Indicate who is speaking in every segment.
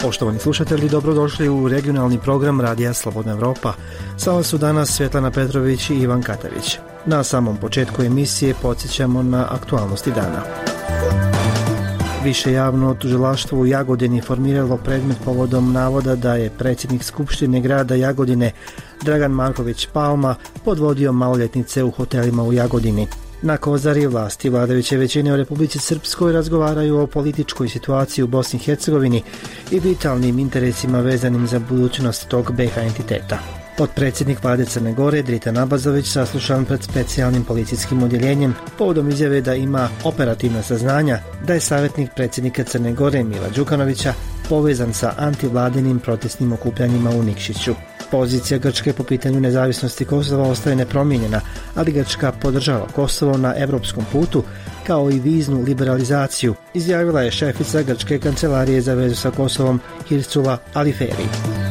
Speaker 1: Poštovani slušatelji, dobrodošli u regionalni program Radija Slobodna Evropa. Sa vas su danas Svetlana Petrović i Ivan Katavić. Na samom početku emisije podsjećamo na aktualnosti dana. Više javno tužilaštvo u Jagodini formiralo predmet povodom navoda da je predsjednik Skupštine grada Jagodine Dragan Marković Palma podvodio maloljetnice u hotelima u Jagodini. Na Kozari vlasti vladajuće većine u Republici Srpskoj razgovaraju o političkoj situaciji u Bosni i Hercegovini i vitalnim interesima vezanim za budućnost tog BiH entiteta. Potpredsjednik vlade Crne Gore Dritan Abazović saslušan pred specijalnim policijskim odjeljenjem povodom izjave da ima operativna saznanja da je savjetnik predsjednika Crne Gore Mila Đukanovića povezan sa antivladinim protestnim okupljanjima u Nikšiću. Pozicija Grčke po pitanju nezavisnosti Kosova ostaje nepromijenjena, ali Grčka podržava Kosovo na evropskom putu kao i viznu liberalizaciju, izjavila je šefica Grčke kancelarije za vezu sa Kosovom Hirsula Aliferi.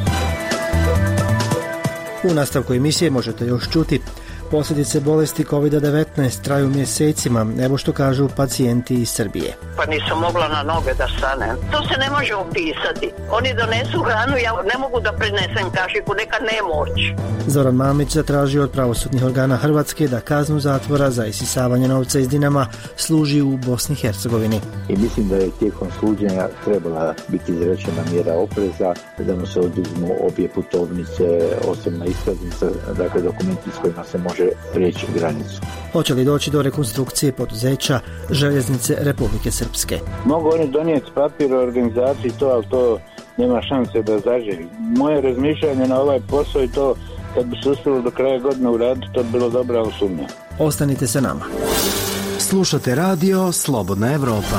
Speaker 1: U nastavku emisije možete još čuti: posljedice bolesti COVID-19 traju mjesecima, evo što kažu pacijenti iz Srbije.
Speaker 2: Pa nisam mogla na noge da stanem. To se ne može opisati. Oni donesu hranu, ja ne mogu da prinesem kašiku, neka nemoć.
Speaker 1: Zoran Mamić zatražio od pravosudnih organa Hrvatske da kaznu zatvora za isisavanje novca iz Dinama služi u Bosni i Hercegovini.
Speaker 3: I mislim da je tijekom suđenja trebala biti izrečena mjera opreza, da mu se oduzmu obje putovnice, osobna iskaznica, dakle dokumenti s kojima se može prijeći granicu.
Speaker 1: Hoće li doći do rekonstrukcije poduzeća Željeznice Republike Srpske?
Speaker 3: Mogu oni donijeti papir o organizaciji to, ali to nema šanse da zaživi. Moje razmišljanje na ovaj posao je to, kad bi se uspjelo do kraja godine uraditi, to bi bilo dobra osumnja.
Speaker 1: Ostanite sa nama.
Speaker 4: Slušate radio Slobodna Evropa.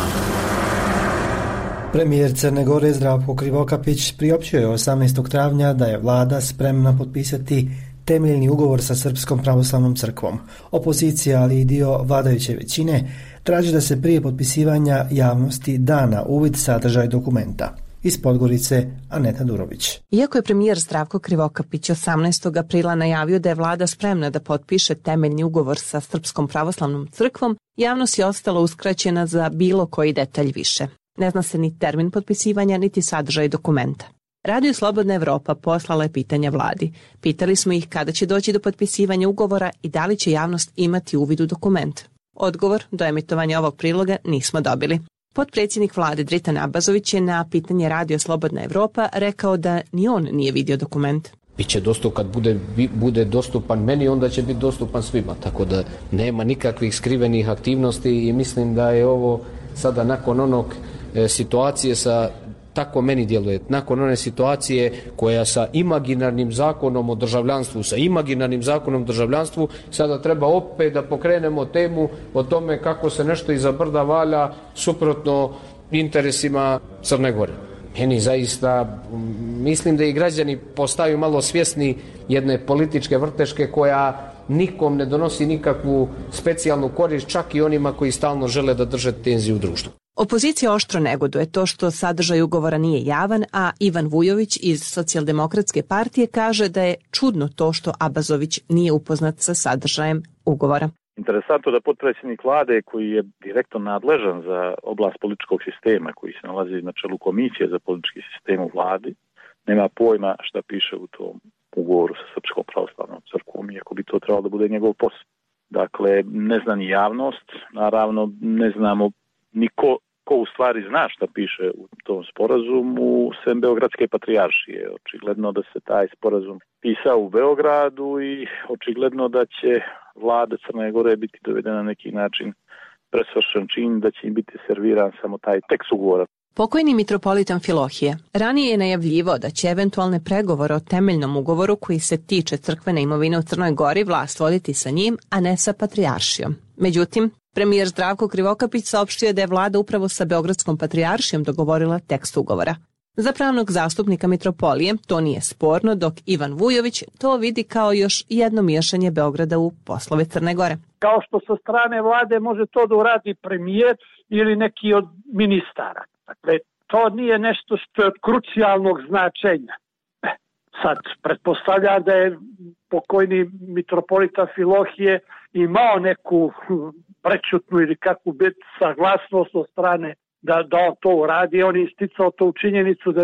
Speaker 1: Premijer Crne Gore Zdravko Krivokapić priopćio je 18. travnja da je vlada spremna potpisati temeljni ugovor sa Srpskom pravoslavnom crkvom. Opozicija, ali i dio vladajuće većine, traži da se prije potpisivanja javnosti da na uvid sadržaj dokumenta. Iz Podgorice, Aneta Durović.
Speaker 5: Iako je premijer Zdravko Krivokapić 18. aprila najavio da je vlada spremna da potpiše temeljni ugovor sa Srpskom pravoslavnom crkvom, javnost je ostala uskraćena za bilo koji detalj više. Ne zna se ni termin potpisivanja, niti sadržaj dokumenta. Radio Slobodna Evropa poslala je pitanja vladi. Pitali smo ih kada će doći do potpisivanja ugovora i da li će javnost imati uvid u dokument. Odgovor do emitovanja ovog priloga nismo dobili. Potpredsjednik vlade Dritan Abazović je na pitanje Radio Slobodna Evropa rekao da ni on nije vidio dokument.
Speaker 6: Biće dostupan, kad bude dostupan meni, onda će biti dostupan svima, tako da nema nikakvih skrivenih aktivnosti i mislim da je ovo sada nakon onog situacije sa, tako meni djeluje, nakon one situacije koja sa imaginarnim zakonom o državljanstvu, sada treba opet da pokrenemo temu o tome kako se nešto iza brda valja suprotno interesima Crne Gore. Meni zaista, mislim da i građani postaju malo svjesni jedne političke vrteške koja nikom ne donosi nikakvu specijalnu korist, čak i onima koji stalno žele da drže tenziju u društvu.
Speaker 5: Opozicija oštro negoduje to što sadržaj ugovora nije javan, a Ivan Vujović iz Socijaldemokratske partije kaže da je čudno to što Abazović nije upoznat sa sadržajem ugovora.
Speaker 7: Interesantno da potpredsjednik vlade, koji je direktno nadležan za oblast političkog sistema, koji se nalazi na čelu komisije za politički sistem u vladi, nema pojma šta piše u tom ugovoru sa Srpskom pravoslavnom crkvom, iako bi to trebalo da bude njegov posao. Dakle, ne zna ni javnost, naravno ne znamo niko ko u stvari zna šta piše u tom sporazumu, sem Beogradske patrijaršije. Očigledno da se taj sporazum pisao u Beogradu i očigledno da će vlada Crne Gore biti dovedena na neki način presvršen čin, da će im biti serviran samo taj tekst ugovora.
Speaker 5: Pokojni mitropolit Amfilohije ranije je najavljivao da će eventualne pregovore o temeljnom ugovoru koji se tiče crkvene imovine u Crnoj Gori vlast voditi sa njim, a ne sa patrijaršijom. Međutim, premijer Zdravko Krivokapić saopštio da je vlada upravo sa Beogradskom patrijaršijom dogovorila tekst ugovora. Za pravnog zastupnika mitropolije to nije sporno, dok Ivan Vujović to vidi kao još jedno miješanje Beograda u poslove Crne Gore.
Speaker 8: Kao što sa strane vlade može to da uradi premijer ili neki od ministara. Dakle, to nije nešto što je od krucijalnog značenja. Sad, pretpostavljam da je pokojni mitropolit Amfilohije imao neku prečutnu ili kakvu saglasnost od strane da on to uradi. On je isticao to u činjenicu da bi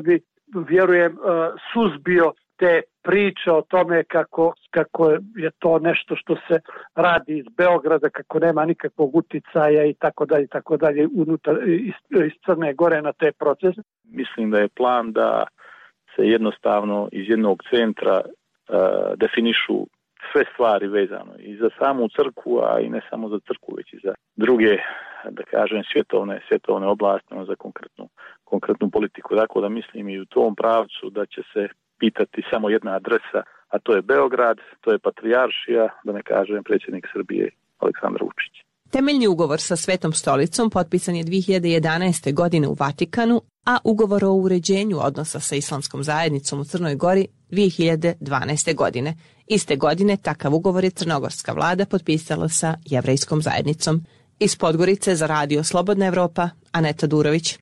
Speaker 8: vjerujem, suzbio te priče o tome kako je to nešto što se radi iz Beograda, kako nema nikakvog uticaja i tako dalje unutar iz Crne Gore na te procese.
Speaker 7: Mislim da je plan da se jednostavno iz jednog centra definišu sve stvari vezano i za samu crkvu, a i ne samo za crkvu, već i za druge, da kažem, svjetovne oblasti, za konkretnu politiku. Dakle, da mislim i u tom pravcu da će se pitati samo jedna adresa, a to je Beograd, to je Patrijaršija, da ne kažem predsjednik Srbije Aleksandar Vučić.
Speaker 5: Temeljni ugovor sa Svetom stolicom potpisan je 2011. godine u Vatikanu, a ugovor o uređenju odnosa sa islamskom zajednicom u Crnoj Gori 2012. godine. Iste godine takav ugovor je crnogorska vlada potpisala sa jevrejskom zajednicom. Iz Podgorice za Radio Slobodna Evropa, Aneta Durović.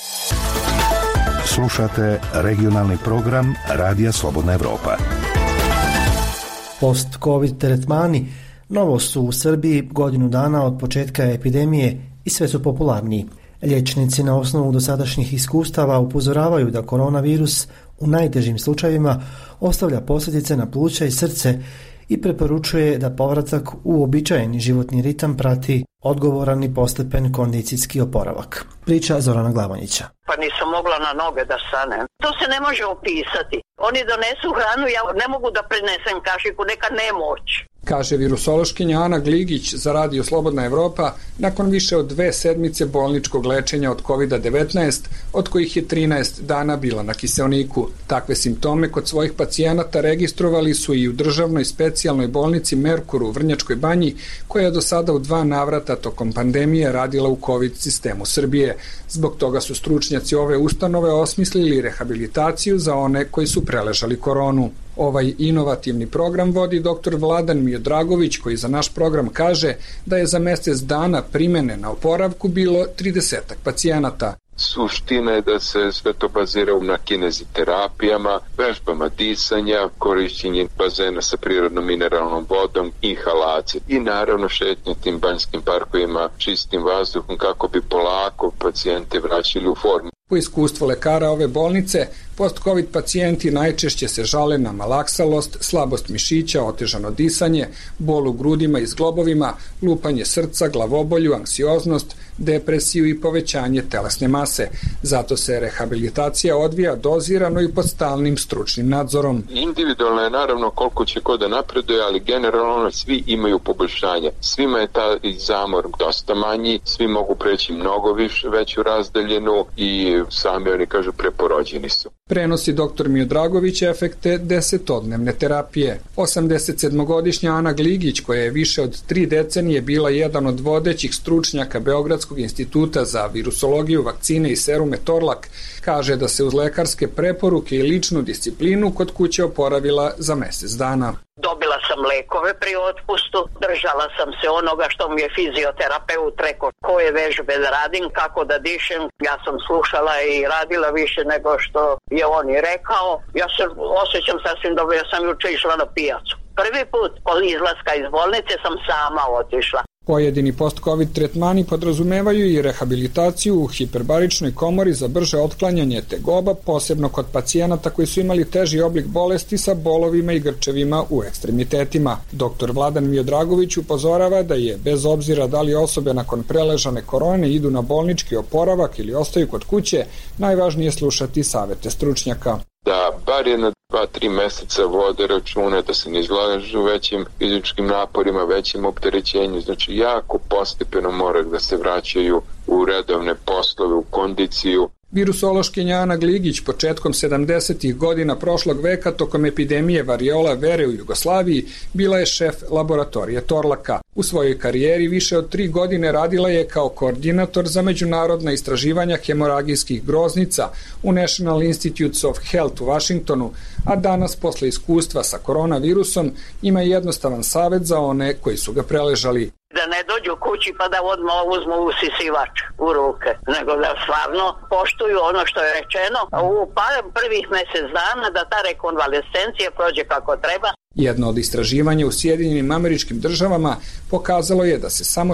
Speaker 9: Slušate regionalni program Radija Slobodna Evropa.
Speaker 1: Post-Covid tretmani novo su u Srbiji godinu dana od početka epidemije i sve su popularniji. Liječnici na osnovu dosadašnjih iskustava upozoravaju da koronavirus u najtežim slučajevima ostavlja posljedice na pluća i srce i preporučuje da povratak u uobičajeni životni ritam prati odgovoran i postepen kondicijski oporavak. Priča Zorana Glavonjića.
Speaker 2: Pa nisam mogla na noge da stanem. To se ne može opisati. Oni donesu hranu, ja ne mogu da prenesem kašiku, neka nemoć.
Speaker 10: Kaže virusološkinja Ana Gligić za Radio Slobodna Evropa nakon više od 2 sedmice bolničkog lečenja od COVID-19, od kojih je 13 dana bila na kiseoniku. Takve simptome kod svojih pacijenata registrovali su i u državnoj specijalnoj bolnici Merkur u Vrnjačkoj Banji, koja je do sada u 2 navrata tokom pandemije radila u COVID sistemu Srbije. Zbog toga su stručnjaci ove ustanove osmislili rehabilitaciju za one koji su preležali koronu. Ovaj inovativni program vodi dr. Vladan Miodragović, koji za naš program kaže da je za mjesec dana primene na oporavku bilo 30-ak pacijenata.
Speaker 11: Suština je da se sve to bazira na kineziterapijama, vežbama disanja, korišćenje bazena sa prirodnom mineralnom vodom, inhalacije i naravno šetnje tim banjskim parkovima čistim vazduhom kako bi polako pacijente vraćali u formu.
Speaker 10: Po iskustvu lekara ove bolnice, post-covid pacijenti najčešće se žale na malaksalost, slabost mišića, otežano disanje, bol u grudima i zglobovima, lupanje srca, glavobolju, anksioznost, depresiju i povećanje telesne mase. Zato se rehabilitacija odvija dozirano i pod stalnim stručnim nadzorom.
Speaker 11: Individualno je naravno koliko će ko da napreduje, ali generalno svi imaju poboljšanje. Svima je taj zamor dosta manji, svi mogu preći mnogo veću razdaljenu i sami oni kažu preporođeni su.
Speaker 10: Prenosi dr. Miodragović efekte 10-dnevne terapije. 87-godišnja Ana Gligić, koja je više od 3 decenije bila jedan od vodećih stručnjaka Beogradskog instituta za virusologiju, vakcine i serume Torlak, kaže da se uz lekarske preporuke i ličnu disciplinu kod kuće oporavila za mjesec dana.
Speaker 2: Dobila sam lekove pri otpustu, držala sam se onoga što mi je fizioterapeut rekao, koje vežbe da radim, kako da dišem. Ja sam slušala i radila više nego što je on i rekao. Ja se osjećam sasvim dobro, ja sam juče išla na pijacu. Prvi put od izlaska iz bolnice sam sama otišla.
Speaker 10: Pojedini post-covid tretmani podrazumevaju i rehabilitaciju u hiperbaričnoj komori za brže otklanjanje tegoba, posebno kod pacijenata koji su imali teži oblik bolesti sa bolovima i grčevima u ekstremitetima. Dr. Vladan Miodragović upozorava da je, bez obzira da li osobe nakon preležane korone idu na bolnički oporavak ili ostaju kod kuće, najvažnije slušati savete stručnjaka.
Speaker 11: Da bar je na 2-3 mjeseca vode račune, da se ne izlažu većim fizičkim naporima, većim opterećenju, znači jako postepeno mora da se vraćaju u redovne poslove, u kondiciju.
Speaker 10: Virusološkinja Ana Gligić početkom 70. godina prošlog veka tokom epidemije variola vere u Jugoslaviji bila je šef laboratorije Torlaka. U svojoj karijeri više od 3 godine radila je kao koordinator za međunarodna istraživanja hemoragijskih groznica u National Institutes of Health u Washingtonu, a danas posle iskustva sa koronavirusom ima jednostavan savjet za one koji su ga preležali.
Speaker 2: Da ne dođu kući pa da odmah uzmu usisivač u ruke, nego da stvarno poštuju ono što je rečeno u prvih mjesec dana, da ta rekonvalescencija prođe kako treba.
Speaker 10: Jedno od istraživanja u Sjedinjenim Američkim Državama pokazalo je da se samo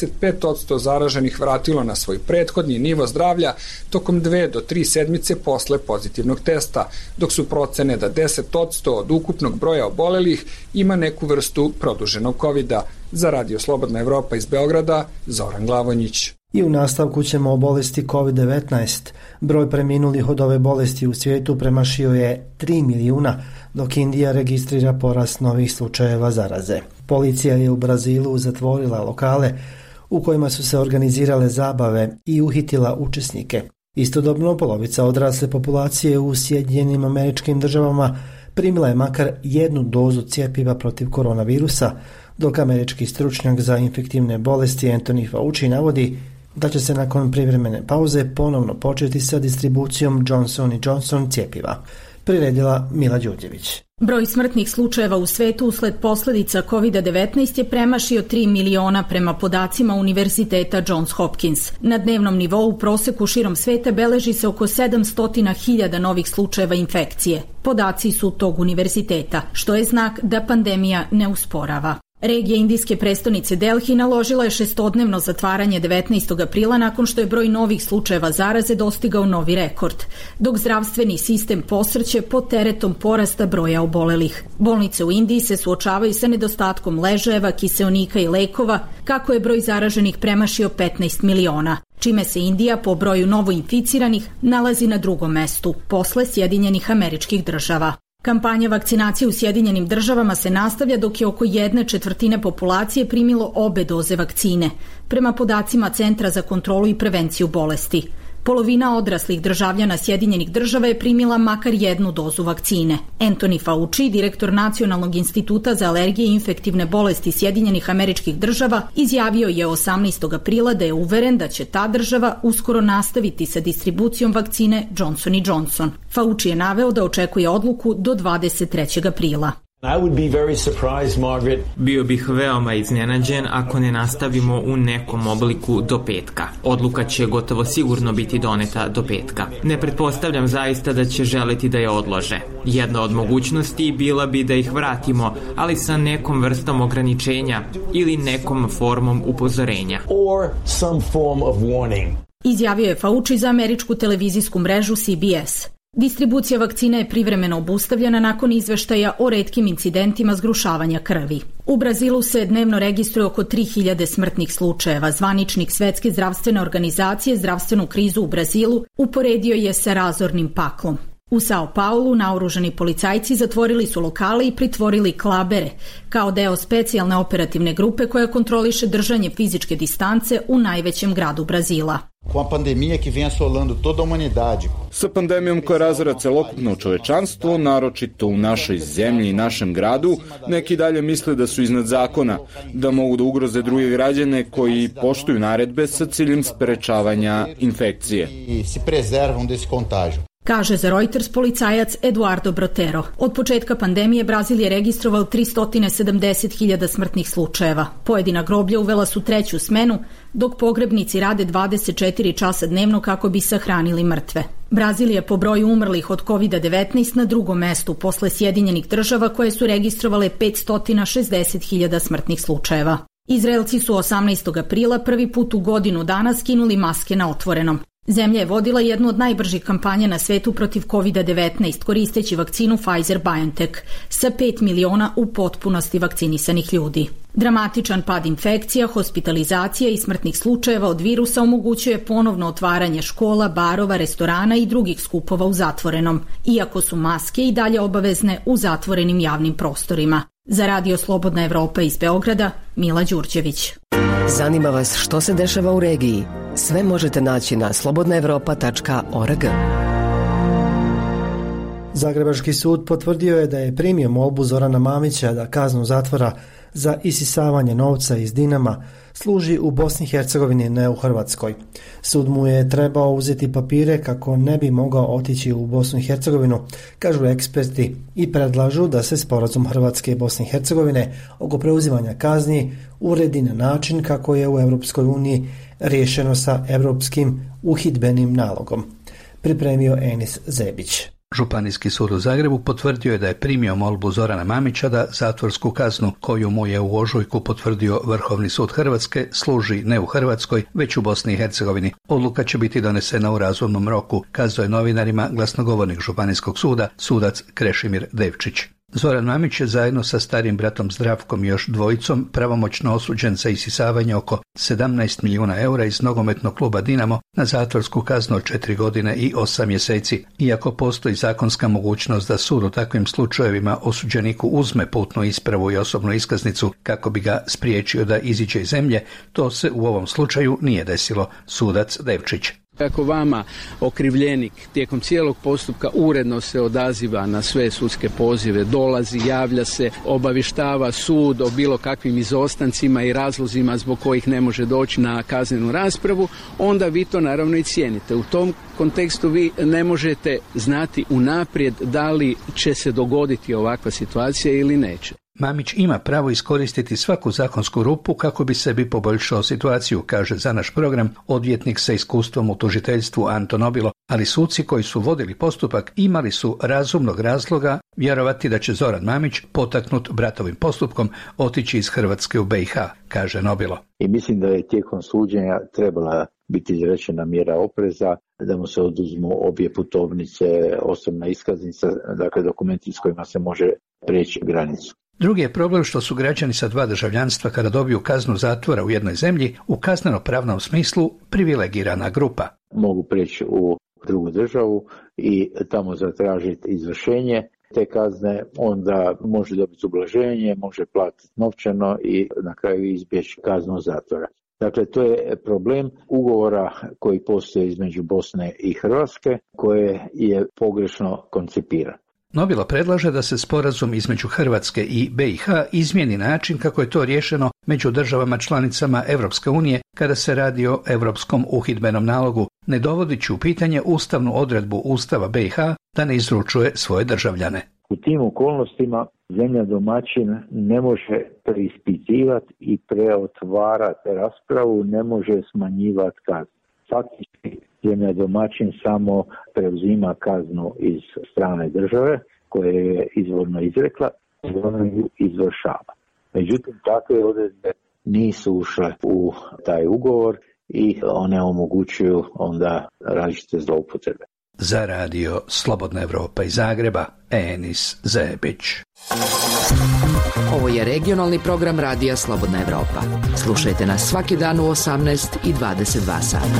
Speaker 10: 65% zaraženih vratilo na svoj prethodni nivo zdravlja tokom 2 do 3 sedmice posle pozitivnog testa, dok su procene da 10% od ukupnog broja obolelih ima neku vrstu produženog COVID-a. Za Radio Slobodna Evropa iz Beograda, Zoran Glavonjić.
Speaker 1: I u nastavku ćemo o bolesti COVID-19. Broj preminulih od ove bolesti u svijetu premašio je 3 milijuna, dok Indija registrira porast novih slučajeva zaraze. Policija je u Brazilu zatvorila lokale u kojima su se organizirale zabave i uhitila učesnike. Istodobno, polovica odrasle populacije u Sjedinjenim Američkim Državama primila je makar 1 dozu cjepiva protiv koronavirusa, dok američki stručnjak za infektivne bolesti Anthony Fauci navodi da će se nakon privremene pauze ponovno početi sa distribucijom Johnson & Johnson cjepiva. Priredila Mila Đurđević.
Speaker 12: Broj smrtnih slučajeva u svetu usled posljedica COVID-19 je premašio 3 miliona prema podacima Univerziteta Johns Hopkins. Na dnevnom nivou u proseku širom sveta beleži se oko 700.000 novih slučajeva infekcije. Podaci su tog univerziteta, što je znak da pandemija ne usporava. Regija indijske prestonice Delhi naložila je 6-dnevno zatvaranje 19. aprila nakon što je broj novih slučajeva zaraze dostigao novi rekord, dok zdravstveni sistem posrće pod teretom porasta broja obolelih. Bolnice u Indiji se suočavaju sa nedostatkom ležajeva, kiseonika i lekova, kako je broj zaraženih premašio 15 miliona, čime se Indija po broju novoinficiranih nalazi na 2. mestu, posle Sjedinjenih Američkih Država. Kampanja vakcinacije u Sjedinjenim Državama se nastavlja dok je oko 1/4 populacije primilo obe doze vakcine, prema podacima Centra za kontrolu i prevenciju bolesti. Polovina odraslih državljana Sjedinjenih Država je primila makar 1 dozu vakcine. Anthony Fauci, direktor Nacionalnog instituta za alergije i infektivne bolesti Sjedinjenih Američkih Država, izjavio je 18. aprila da je uveren da će ta država uskoro nastaviti sa distribucijom vakcine Johnson & Johnson. Fauci je naveo da očekuje odluku do 23. aprila.
Speaker 13: Bio bih veoma iznenađen ako ne nastavimo u nekom obliku do petka. Odluka će gotovo sigurno biti doneta do petka. Ne pretpostavljam zaista da će želeti da je odlože. Jedna od mogućnosti bila bi da ih vratimo, ali sa nekom vrstom ograničenja ili nekom formom upozorenja.
Speaker 12: Izjavio je Fauci za američku televizijsku mrežu CBS. Distribucija vakcina je privremeno obustavljena nakon izveštaja o retkim incidentima zgrušavanja krvi. U Brazilu se dnevno registruje oko 3000 smrtnih slučajeva. Zvaničnik Svetske zdravstvene organizacije zdravstvenu krizu u Brazilu uporedio je sa razornim paklom. U São Paulo naoružani policajci zatvorili su lokale i pritvorili klabere, kao deo specijalne operativne grupe koja kontroliše držanje fizičke distance u najvećem gradu Brazila.
Speaker 14: Sa pandemijom koja razara celokupno čovečanstvo, naročito u našoj zemlji i našem gradu, neki dalje misle da su iznad zakona, da mogu da ugroze druge građane koji poštuju naredbe sa ciljem sprečavanja infekcije.
Speaker 12: Kaže za Reuters policajac Eduardo Brotero. Od početka pandemije Brazil je registrovao 370.000 smrtnih slučajeva. Pojedina groblja uvela su 3. smenu, dok pogrebnici rade 24 časa dnevno kako bi sahranili mrtve. Brazil je po broju umrlih od COVID-19 na 2. mestu posle Sjedinjenih Država koje su registrovale 560.000 smrtnih slučajeva. Izraelci su 18. aprila prvi put u godinu dana skinuli maske na otvorenom. Zemlja je vodila jednu od najbržih kampanja na svetu protiv COVID-19 koristeći vakcinu Pfizer-BioNTech sa 5 miliona u potpunosti vakcinisanih ljudi. Dramatičan pad infekcija, hospitalizacija i smrtnih slučajeva od virusa omogućuje ponovno otvaranje škola, barova, restorana i drugih skupova u zatvorenom, iako su maske i dalje obavezne u zatvorenim javnim prostorima. Za Radio Slobodna Evropa iz Beograda, Mila Đurđević.
Speaker 15: Zanima vas što se dešava u regiji? Sve možete naći na slobodnaevropa.org.
Speaker 1: Zagrebački sud potvrdio je da je primio molbu Zorana Mamića da kaznu zatvora za isisavanje novca iz Dinama služi u Bosni i Hercegovini, ne u Hrvatskoj. Sud mu je trebao uzeti papire kako ne bi mogao otići u Bosnu i Hercegovinu, kažu eksperti, i predlažu da se sporazum Hrvatske i Bosne i Hercegovine oko preuzimanja kazni uredi na način kako je u Europskoj uniji riješeno sa Europskim uhidbenim nalogom. Pripremio Enis Zebić.
Speaker 16: Županijski sud u Zagrebu potvrdio je da je primio molbu Zorana Mamića da zatvorsku kaznu koju mu je u ožujku potvrdio Vrhovni sud Hrvatske služi ne u Hrvatskoj, već u Bosni i Hercegovini. Odluka će biti donesena u razumnom roku, kazao je novinarima glasnogovornik Županijskog suda, sudac Krešimir Devčić. Zoran Mamić je zajedno sa starim bratom Zdravkom i još dvojicom pravomoćno osuđen za isisavanje oko 17 milijuna eura iz nogometnog kluba Dinamo na zatvorsku kaznu od 4 godine i 8 mjeseci. Iako postoji zakonska mogućnost da sud u takvim slučajevima osuđeniku uzme putnu ispravu i osobnu iskaznicu kako bi ga spriječio da iziđe iz zemlje, to se u ovom slučaju nije desilo, sudac Devčić.
Speaker 17: Ako vama okrivljenik tijekom cijelog postupka uredno se odaziva na sve sudske pozive, dolazi, javlja se, obavještava sud o bilo kakvim izostancima i razlozima zbog kojih ne može doći na kaznenu raspravu, onda vi to naravno i cijenite. U tom kontekstu vi ne možete znati unaprijed da li će se dogoditi ovakva situacija ili neće.
Speaker 16: Mamić ima pravo iskoristiti svaku zakonsku rupu kako bi sebi poboljšao situaciju, kaže za naš program odvjetnik sa iskustvom u tužiteljstvu Anton Obilo, ali suci koji su vodili postupak imali su razumnog razloga vjerovati da će Zoran Mamić, potaknut bratovim postupkom, otići iz Hrvatske u BiH, kaže Nobilo.
Speaker 3: I mislim da je tijekom suđenja trebala biti izrečena mjera opreza, da mu se oduzmu obje putovnice, osobna iskaznica, dakle dokumenti s kojima se može prijeći granicu.
Speaker 16: Drugi je problem što su građani sa 2 državljanstva kada dobiju kaznu zatvora u jednoj zemlji u kazneno-pravnom smislu privilegirana grupa.
Speaker 3: Mogu prijeći u drugu državu i tamo zatražiti izvršenje te kazne, onda može dobiti ublaženje, može platiti novčano i na kraju izbjeći kaznu zatvora. Dakle, to je problem ugovora koji postoji između Bosne i Hrvatske, koje je pogrešno koncipiran.
Speaker 16: Nobilo predlaže da se sporazum između Hrvatske i BiH izmijeni način kako je to riješeno među državama članicama Europske unije kada se radi o Europskom uhidbenom nalogu, ne dovodeći u pitanje ustavnu odredbu Ustava BiH da ne izručuje svoje državljane.
Speaker 3: U tim okolnostima zemlja domaćin ne može preispitivati i preotvarati raspravu, ne može smanjivati kaznu. Faktički zemlja domaćin samo preuzima kaznu iz strane države koje je izvorno izrekla i ona ju izvršava. Međutim, takve odredbe nisu ušle u taj ugovor i one omogućuju onda različite zloupotrebe.
Speaker 16: Za radio Slobodna Evropa iz Zagreba, Enis Zebić.
Speaker 18: Ovo je regionalni program radija Slobodna Evropa. Slušajte nas svaki dan u 18 i 22 sata.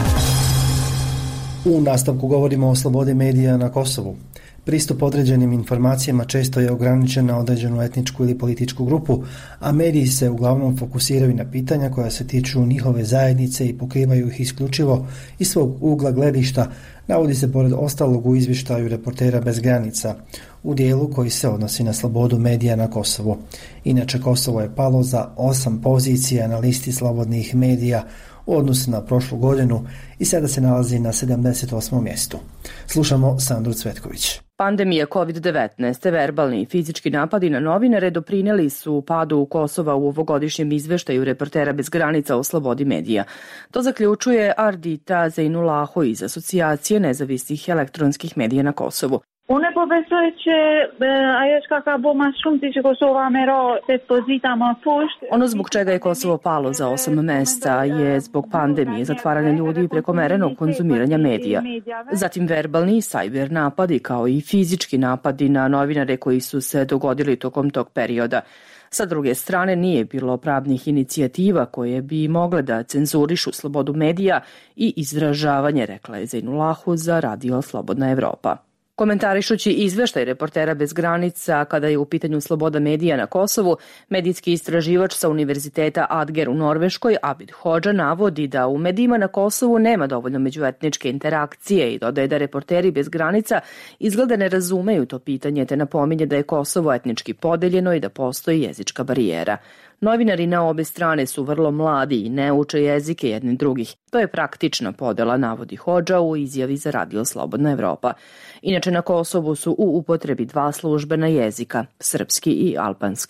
Speaker 1: U nastavku govorimo o slobodi medija na Kosovu. Pristup određenim informacijama često je ograničen na određenu etničku ili političku grupu, a mediji se uglavnom fokusiraju na pitanja koja se tiču njihove zajednice i pokrivaju ih isključivo iz svog ugla gledišta, navodi se pored ostalog u izvještaju Reportera bez granica, u dijelu koji se odnosi na slobodu medija na Kosovu. Inače, Kosovo je palo za 8 pozicija na listi slobodnih medija u odnosu na prošlu godinu i sada se nalazi na 78. mjestu. Slušamo Sandru Cvetković.
Speaker 19: Pandemija COVID-19 te verbalni i fizički napadi na novinare doprinijeli su padu Kosova u ovogodišnjem izveštaju Reportera bez granica o slobodi medija. To zaključuje Ardita Zeinullahu iz Asocijacije nezavisnih elektronskih medija na Kosovu.
Speaker 20: Unë po besoj që ajo çka ka bo më shumë ti që Kosova merr 8 pozita më poshtë.
Speaker 19: Ono zbog čega je Kosovo palo za 8 mesta je zbog pandemije, zatvaranja ljudi i prekomerenog konzumiranja medija. Zatim verbalni i sajber napadi kao i fizički napadi na novinare koji su se dogodili tokom tog perioda. Sa druge strane, nije bilo pravnih inicijativa koje bi mogle da cenzurišu slobodu medija i izražavanje, rekla je Zeinullahu za radio Slobodna Evropa. Komentarišući izveštaj Reportera bez granica kada je u pitanju sloboda medija na Kosovu, medijski istraživač sa Univerziteta Adger u Norveškoj, Abid Hodža, navodi da u medijima na Kosovu nema dovoljno međuetničke interakcije i dodaje da Reporteri bez granica izgleda ne razumeju to pitanje, te napominje da je Kosovo etnički podeljeno i da postoji jezička barijera. Novinari na obe strane su vrlo mladi i ne uče jezike jedni drugih. To je praktična podela, navodi Hodža u izjavi za radio Slobodna Evropa. Inače, na Kosovu su u upotrebi 2 službena jezika, srpski i albanski.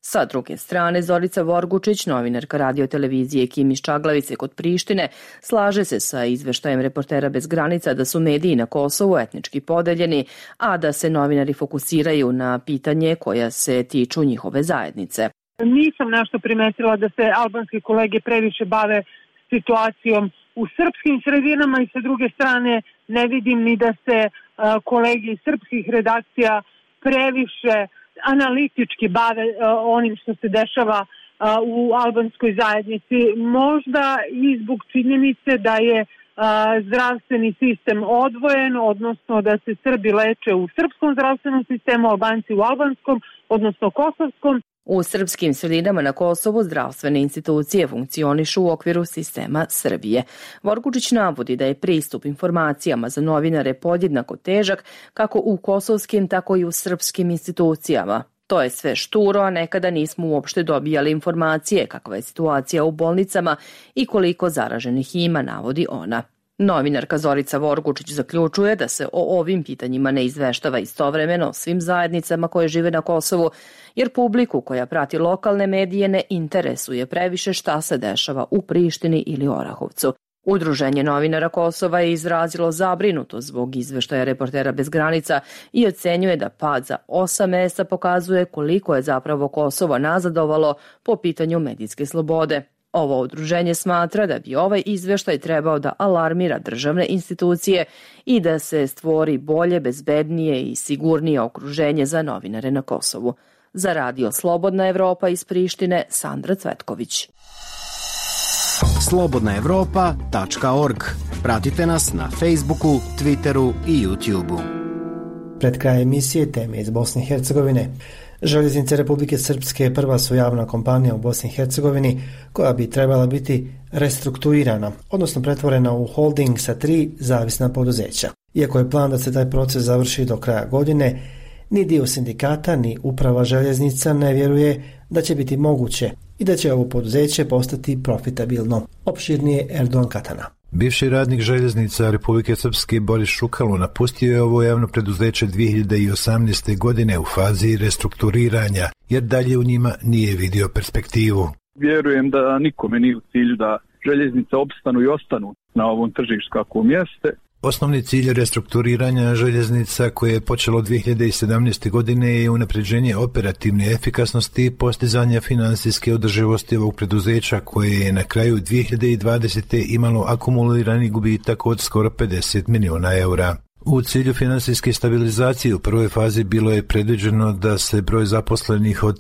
Speaker 19: Sa druge strane, Zorica Vorgučić, novinarka radiotelevizije Kim iz Čaglavice kod Prištine, slaže se sa izveštajem Reportera bez granica da su mediji na Kosovu etnički podeljeni, a da se novinari fokusiraju na pitanje koja se tiču njihove zajednice.
Speaker 21: Nisam nešto primetila da se albanski kolege previše bave situacijom u srpskim sredinama i sa druge strane ne vidim ni da se kolege iz srpskih redakcija previše analitički bave onim što se dešava u albanskoj zajednici. Možda i zbog činjenice da je zdravstveni sistem odvojen, odnosno da se Srbi leče u srpskom zdravstvenom sistemu, Albanci u albanskom, odnosno kosovskom.
Speaker 19: U srpskim sredinama na Kosovu zdravstvene institucije funkcionišu u okviru sistema Srbije. Vorgučić navodi da je pristup informacijama za novinare podjednako težak kako u kosovskim, tako i u srpskim institucijama. To je sve šturo, a nekada nismo uopšte dobijali informacije kakva je situacija u bolnicama i koliko zaraženih ima, navodi ona. Novinarka Zorica Vorgučić zaključuje da se o ovim pitanjima ne izveštava istovremeno svim zajednicama koje žive na Kosovu, jer publiku koja prati lokalne medije ne interesuje previše šta se dešava u Prištini ili Orahovcu. Udruženje novinara Kosova je izrazilo zabrinutost zbog izveštaja Reportera bez granica i ocenjuje da pad za 8 mesta pokazuje koliko je zapravo Kosovo nazadovalo po pitanju medijske slobode. Ovo udruženje smatra da bi ovaj izveštaj trebao da alarmira državne institucije i da se stvori bolje, bezbednije i sigurnije okruženje za novinare na Kosovu. Za Radio Slobodna Evropa iz Prištine, Sandra Cvetković.
Speaker 4: slobodnaevropa.org. Pratite nas na Facebooku, Twitteru i YouTubeu.
Speaker 1: Pred kraj emisije teme iz Bosne i Hercegovine. Željeznice Republike Srpske prva su javna kompanija u Bosni i Hercegovini koja bi trebala biti restrukturirana, odnosno pretvorena u holding sa 3 zavisna poduzeća. Iako je plan da se taj proces završi do kraja godine, ni dio sindikata ni uprava željeznica ne vjeruje da će biti moguće i da će ovo poduzeće postati profitabilno. Opširnije Erdogan Katana.
Speaker 22: Bivši radnik željeznica Republike Srpske Boris Šukalo napustio je ovo javno preduzeće 2018. godine u fazi restrukturiranja, jer dalje u njima nije vidio perspektivu.
Speaker 7: Vjerujem da nikome nije u cilju da željeznice opstanu i ostanu na ovom tržištu kakvom jeste.
Speaker 22: Osnovni cilj restrukturiranja željeznica koje je počelo 2017. godine je unapređenje operativne efikasnosti i postizanje finansijske održivosti ovog preduzeća koje je na kraju 2020. imalo akumulirani gubitak od skoro 50 miliona eura. U cilju finansijske stabilizacije u prvoj fazi bilo je predviđeno da se broj zaposlenih od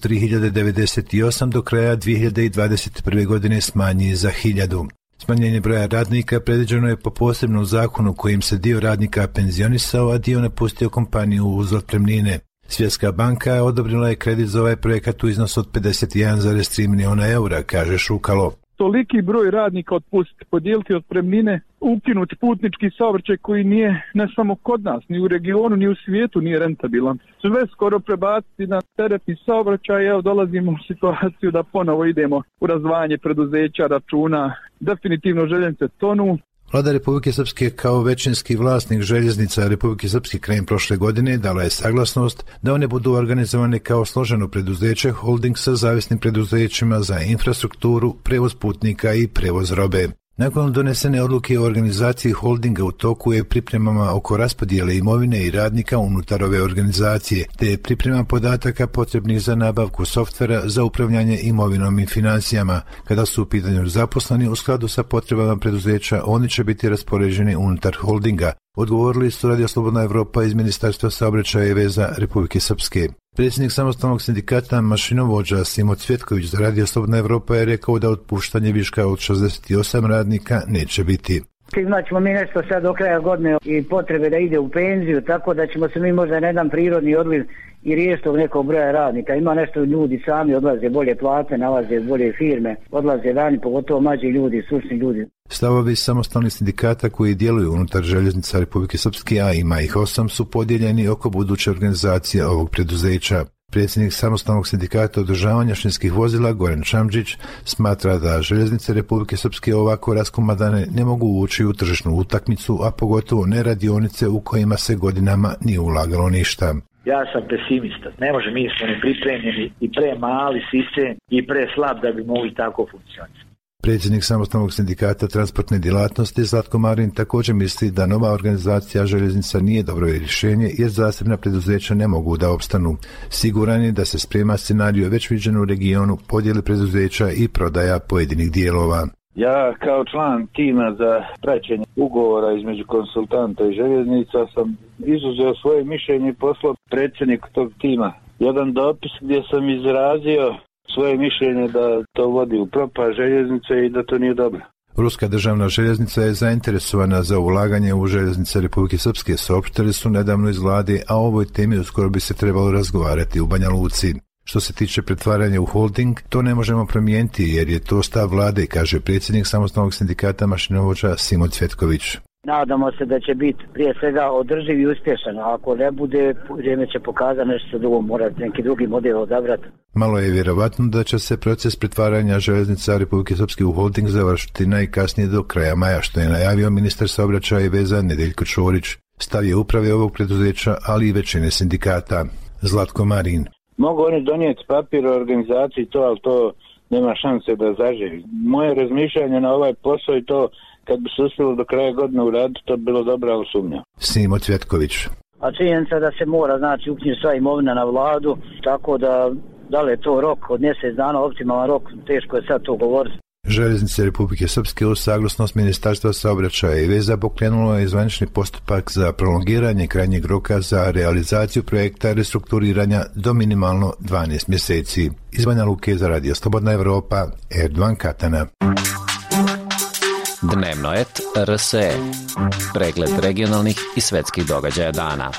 Speaker 22: 3098 do kraja 2021. godine smanji za 1000. Smanjenje broja radnika predviđeno je po posebnom zakonu kojim se dio radnika penzionisao, a dio napustio kompaniju uz otpremnine. Svjetska banka odobrila je kredit za ovaj projekat u iznosu od 51,3 miliona eura, kaže Šukalo.
Speaker 7: Toliki broj radnika otpustiti, podijeliti otpremnine, ukinuti putnički saobraćaj koji nije ne samo kod nas, ni u regionu, ni u svijetu nije rentabilan. Sve skoro prebaciti na teretni saobraćaj, evo dolazimo u situaciju da ponovo idemo u razdvajanje preduzeća, računa, definitivno željeznice tonu.
Speaker 22: Vlada Republike Srpske kao većinski vlasnik željeznica Republike Srpske krajem prošle godine dala je saglasnost da one budu organizovane kao složeno preduzeće holding sa zavisnim preduzećima za infrastrukturu, prevoz putnika i prevoz robe. Nakon donesene odluke o organizaciji holdinga u toku je pripremama oko raspodijele imovine i radnika unutar ove organizacije, te priprema podataka potrebnih za nabavku softvera za upravljanje imovinom i financijama. Kada su u pitanju zaposleni u skladu sa potrebama preduzeća, oni će biti raspoređeni unutar holdinga. Odgovorili su Radio Slobodna Evropa iz Ministarstva saobraćaja i veza Republike Srpske. Predsjednik samostalnog sindikata mašinovođa Simo Cvjetković za Radio Slobodna Evropa je rekao da otpuštanje viška od 68 radnika neće biti.
Speaker 23: Imaćemo mi nešto sad do kraja godine i potrebe da ide u penziju, tako da ćemo se mi možda na jedan prirodni odliv i riješiti tog nekog broja radnika. Ima nešto ljudi sami odlaze, bolje plate, nalaze bolje firme, odlaze vani, pogotovo mlađi ljudi, stručni ljudi.
Speaker 22: Stavovi samostalnih sindikata koji djeluju unutar željeznica Republike Srpske, a ima ih 8, su podijeljeni oko buduće organizacije ovog preduzeća. Predsjednik samostalnog sindikata održavanja šinskih vozila Goran Čamđić smatra da željeznice Republike Srpske ovako raskomadane ne mogu ući u tržišnu utakmicu, a pogotovo ne radionice u kojima se godinama nije ulagalo ništa.
Speaker 3: Ja sam pesimista. Ne može, mi smo nepripremljeni i premali sistem i preslab da bi mogli tako funkcionirati.
Speaker 22: Predsjednik Samostalnog sindikata transportne djelatnosti Zlatko Marin također misli da nova organizacija željeznica nije dobro rješenje jer zasebna preduzeća ne mogu da opstanu. Siguran je da se sprema scenariju već viđen u regionu podjele preduzeća i prodaja pojedinih dijelova.
Speaker 5: Ja kao član tima za praćenje ugovora između konsultanta i željeznica sam izuzeo svoje mišljenje i poslao predsjedniku tog tima jedan dopis gdje sam izrazio svoje mišljenje da to vodi u propast željeznice i da to nije dobro.
Speaker 22: Ruska državna željeznica je zainteresovana za ulaganje u željeznice Republike Srpske, saopštili su nedavno iz vlade, a o ovoj temi uskoro bi se trebalo razgovarati u Banja Luci. Što se tiče pretvaranja u holding, to ne možemo promijeniti jer je to stav vlade, kaže predsjednik Samostalnog sindikata mašinovođa Simon Cvjetković.
Speaker 23: Nadamo se da će biti prije svega održiv i uspješan, a ako ne bude, vrijeme će pokazati nešto se drugo, mora neki drugi model odabrati.
Speaker 22: Malo je vjerovatno da će se proces pretvaranja željeznica Republike Srpske u holding završiti najkasnije do kraja maja, što je najavio ministar saobraćaja i veza Nedeljko Čorić. Stav je uprave ovog preduzeća, ali i većine sindikata. Zlatko Marin.
Speaker 5: Mogu oni donijeti papir o organizaciji to, ali to nema šanse da zaživi. Moje razmišljanje na ovaj posao i to kad bi se uspjelo do kraja godine uraditi, to bi bilo dobro, ali sumnja.
Speaker 22: Simo Cvjetković.
Speaker 23: A činjenica da se mora, znači, uknjići sva imovina na vladu, tako da li je to rok od mjesec dana, optimalan rok, teško je sad to govoriti.
Speaker 22: Željeznice Republike Srpske uz saglasnost Ministarstva saobraćaja i veza pokrenulo je zvanični postupak za prolongiranje krajnjeg roka za realizaciju projekta restrukturiranja do minimalno 12 mjeseci. Iz Banja Luke za Radio Slobodna Evropa, Erdovan Katana.
Speaker 6: Dnevno et RSE. Pregled regionalnih i svetskih događaja dana.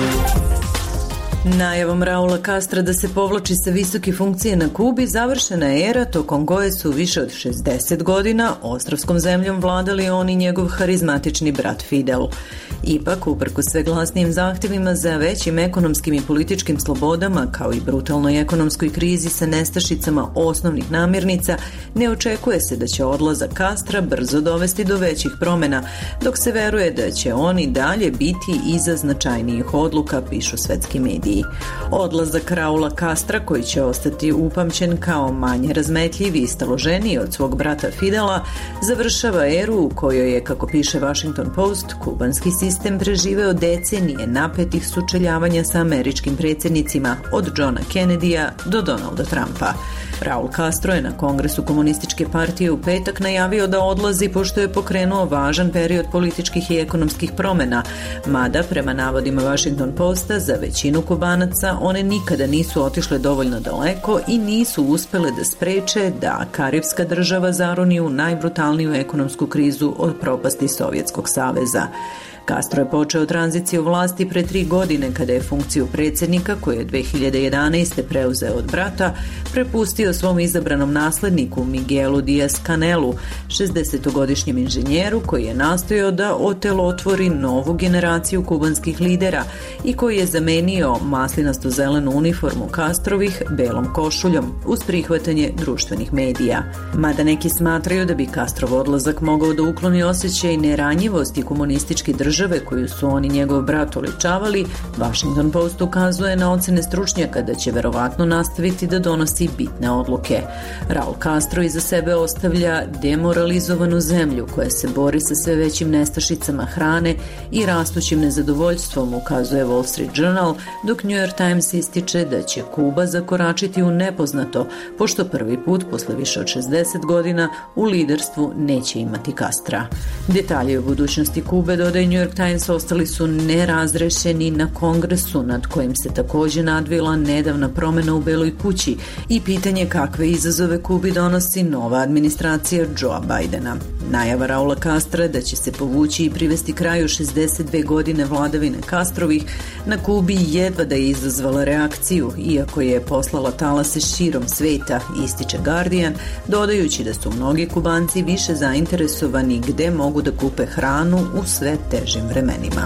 Speaker 8: Najavom Raula Castra da se povlači sa visoke funkcije na Kubi završena je era tokom koje su više od 60 godina ostrvskom zemljom vladali on i njegov harizmatični brat Fidel. Ipak, uprkos sve glasnijim zahtjevima za većim ekonomskim i političkim slobodama, kao i brutalnoj ekonomskoj krizi sa nestašicama osnovnih namirnica, ne očekuje se da će odlazak Castra brzo dovesti do većih promjena, dok se veruje da će on i dalje biti iza značajnijih odluka, pišu svetski mediji. Odlazak Raula Castra, koji će ostati upamćen kao manje razmetljiv i staloženiji od svog brata Fidela, završava eru u kojoj je, kako piše Washington Post, kubanski sistem preživeo decenije napetih sučeljavanja sa američkim predsjednicima od Johna Kennedya do Donalda Trumpa. Raul Castro je na Kongresu komunističke partije u petak najavio da odlazi pošto je pokrenuo važan period političkih i ekonomskih promjena, mada prema navodima Washington Posta za većinu Kubanaca one nikada nisu otišle dovoljno daleko i nisu uspjele da spreče da karibska država zaroni u najbrutalniju ekonomsku krizu od propasti Sovjetskog saveza. Castro je počeo tranziciju vlasti pre 3 godine kada je funkciju predsjednika, koju je 2011. preuzeo od brata, prepustio svom izabranom nasledniku Miguelu Díaz-Canelu, 60-godišnjem inženjeru koji je nastojao da otelotvori novu generaciju kubanskih lidera i koji je zamenio maslinasto-zelenu uniformu Castrovih belom košuljom uz prihvatanje društvenih medija. Mada neki smatraju da bi Castrov odlazak mogao da ukloni osjećaj neranjivosti komunističke države koju su on i njegov brat oličavali, Washington Post ukazuje na ocene stručnjaka da će verovatno nastaviti da donosi bitne odluke. Raul Castro iza sebe ostavlja demoralizovanu zemlju koja se bori sa sve većim nestašicama hrane i rastućim nezadovoljstvom, ukazuje Wall Street Journal, dok New York Times ističe da će Kuba zakoračiti u nepoznato, pošto prvi put posle više od 60 godina u liderstvu neće imati Castra. Detalje o budućnosti Kube, dodaje New York Times, ostali su nerazrešeni na Kongresu, nad kojim se također nadvila nedavna promjena u Beloj kući i pitanje kakve izazove Kubi donosi nova administracija Joea Bidena. Najava Raula Castra da će se povući i privesti kraju 62 godine vladavine Castrovih na Kubi jedva da je izazvala reakciju, iako je poslala talase širom sveta, ističe Guardian, dodajući da su mnogi Kubanci više zainteresovani gde mogu da kupe hranu u sve težim vremenima.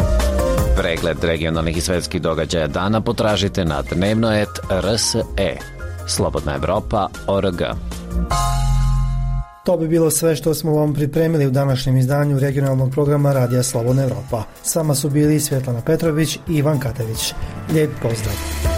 Speaker 6: Pregled regionalnih i svetskih događaja dana potražite na dnevno.rt.rs.e. Slobodna Evropa.org.
Speaker 1: To bi bilo sve što smo vam pripremili u današnjem izdanju regionalnog programa Radija Slobodna Evropa. S vama su bili Svetlana Petrović i Ivan Katević. Lijep pozdrav!